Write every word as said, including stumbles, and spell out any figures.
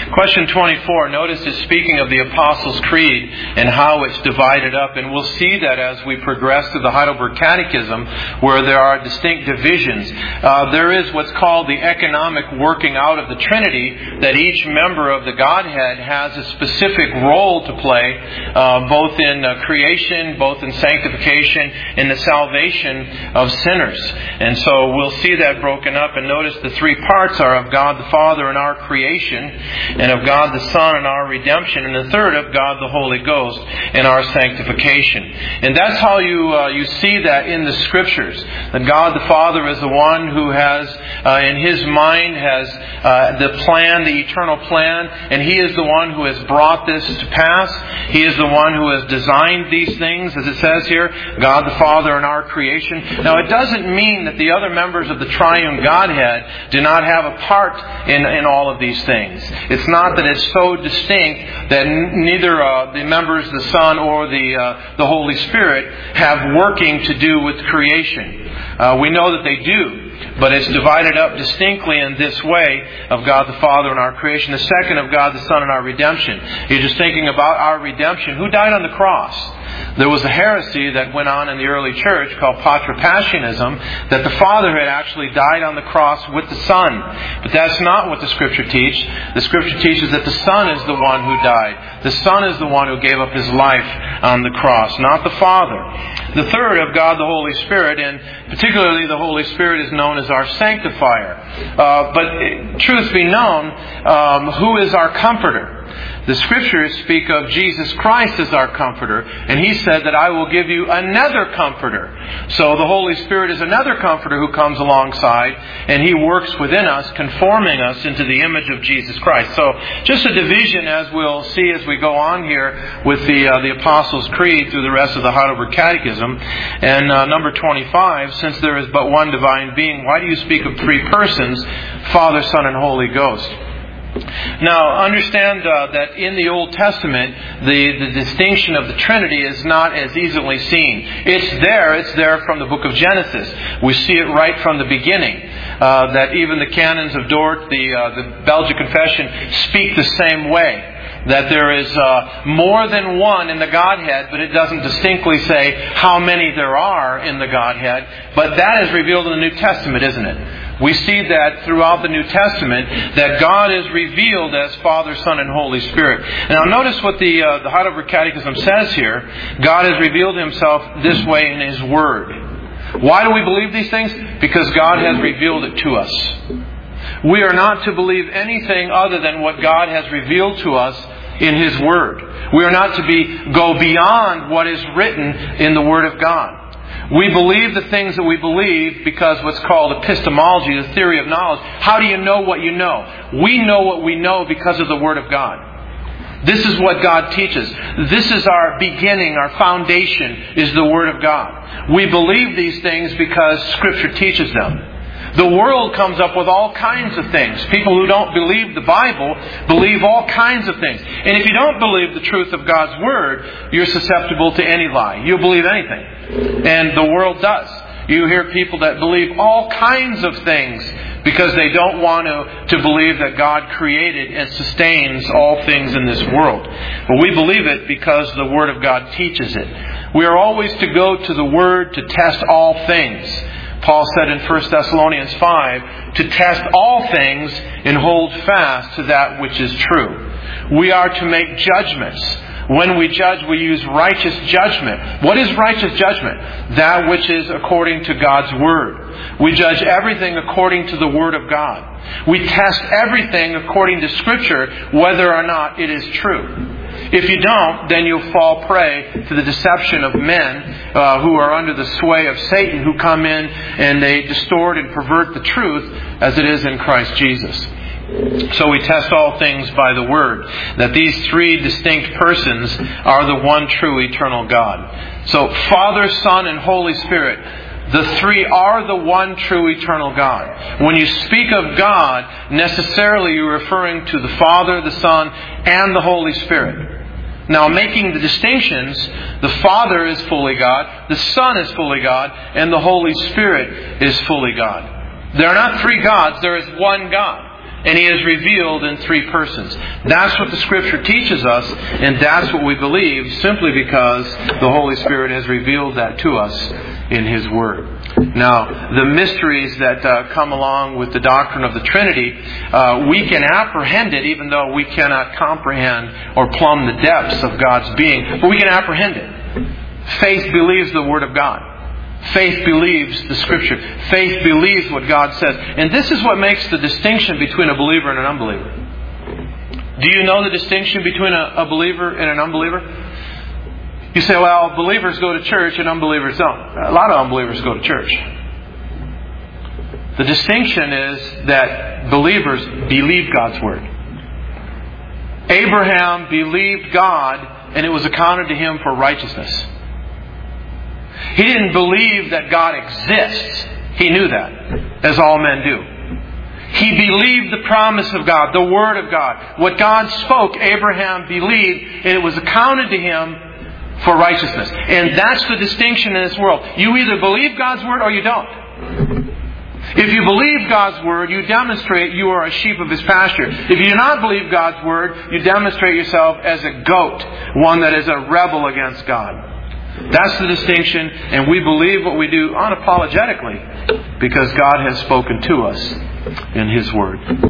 Question twenty-four, notice is speaking of the Apostles' Creed and how it's divided up. And we'll see that as we progress through the Heidelberg Catechism, where there are distinct divisions. Uh, there is what's called the economic working out of the Trinity, that each member of the Godhead has a specific role to play, uh, both in uh, creation, both in sanctification, in the salvation of sinners. And so we'll see that broken up. And notice the three parts are of God the Father in our creation, and of God the Son in our redemption, and the third of God the Holy Ghost in our sanctification. And that's how you uh, you see that in the Scriptures. That God the Father is the one who has, uh, in His mind, has uh, the plan, the eternal plan, and He is the one who has brought this to pass. He is the one who has designed these things, as it says here, God the Father in our creation. Now, it doesn't mean that the other members of the triune Godhead do not have a part in, in all of these things. It's not that it's so distinct that neither uh, the members, the Son or the uh, the Holy Spirit, have working to do with creation. Uh, we know that they do, but it's divided up distinctly in this way of God the Father in our creation, the second of God the Son in our redemption. You're just thinking about our redemption. Who died on the cross? There was a heresy that went on in the early church called Patripassianism, that the Father had actually died on the cross with the Son. But that's not what the Scripture teaches. The Scripture teaches that the Son is the one who died. The Son is the one who gave up His life on the cross, not the Father. The third of God the Holy Spirit, and particularly the Holy Spirit is known as our sanctifier. Uh, but truth be known, um, who is our comforter? The Scriptures speak of Jesus Christ as our comforter, and He said that I will give you another comforter. So the Holy Spirit is another comforter who comes alongside, and He works within us, conforming us into the image of Jesus Christ. So just a division, as we'll see as we go on here with the uh, the Apostles' Creed through the rest of the Heidelberg Catechism. And uh, number twenty-five, since there is but one divine being, why do you speak of three persons, Father, Son, and Holy Ghost? Now, understand uh, that in the Old Testament, the, the distinction of the Trinity is not as easily seen. It's there. It's there from the book of Genesis. We see it right from the beginning. Uh, that even the canons of Dort, the, uh, the Belgian Confession, speak the same way. That there is uh, more than one in the Godhead, but it doesn't distinctly say how many there are in the Godhead. But that is revealed in the New Testament, isn't it? We see that throughout the New Testament, that God is revealed as Father, Son, and Holy Spirit. Now notice what the, uh, the Heidelberg Catechism says here. God has revealed Himself this way in His Word. Why do we believe these things? Because God has revealed it to us. We are not to believe anything other than what God has revealed to us in His Word. We are not to be go beyond what is written in the Word of God. We believe the things that we believe because what's called epistemology, the theory of knowledge. How do you know what you know? We know what we know because of the Word of God. This is what God teaches. This is our beginning, our foundation is the Word of God. We believe these things because Scripture teaches them. The world comes up with all kinds of things. People who don't believe the Bible believe all kinds of things. And if you don't believe the truth of God's Word, you're susceptible to any lie. You'll believe anything. And the world does. You hear people that believe all kinds of things because they don't want to, to believe that God created and sustains all things in this world. But we believe it because the Word of God teaches it. We are always to go to the Word to test all things. Paul said in First Thessalonians five, to test all things and hold fast to that which is true. We are to make judgments. When we judge, we use righteous judgment. What is righteous judgment? That which is according to God's Word. We judge everything according to the Word of God. We test everything according to Scripture, whether or not it is true. If you don't, then you'll fall prey to the deception of men uh, who are under the sway of Satan, who come in and they distort and pervert the truth as it is in Christ Jesus. So we test all things by the Word, that these three distinct persons are the one true eternal God. So Father, Son, and Holy Spirit, the three are the one true eternal God. When you speak of God, necessarily you're referring to the Father, the Son, and the Holy Spirit. Now, making the distinctions, the Father is fully God, the Son is fully God, and the Holy Spirit is fully God. There are not three gods, there is one God. And He is revealed in three persons. That's what the Scripture teaches us, and that's what we believe simply because the Holy Spirit has revealed that to us in His Word. Now, the mysteries that uh, come along with the doctrine of the Trinity, uh, we can apprehend it even though we cannot comprehend or plumb the depths of God's being, but we can apprehend it. Faith believes the Word of God. Faith believes the Scripture. Faith believes what God says. And this is what makes the distinction between a believer and an unbeliever. Do you know the distinction between a, a believer and an unbeliever? You say, well, believers go to church and unbelievers don't. A lot of unbelievers go to church. The distinction is that believers believe God's Word. Abraham believed God, and it was accounted to him for righteousness. He didn't believe that God exists. He knew that, as all men do. He believed the promise of God, the Word of God. What God spoke, Abraham believed, and it was accounted to him for righteousness. And that's the distinction in this world. You either believe God's Word or you don't. If you believe God's Word, you demonstrate you are a sheep of His pasture. If you do not believe God's Word, you demonstrate yourself as a goat, one that is a rebel against God. That's the distinction, and we believe what we do unapologetically because God has spoken to us in His Word.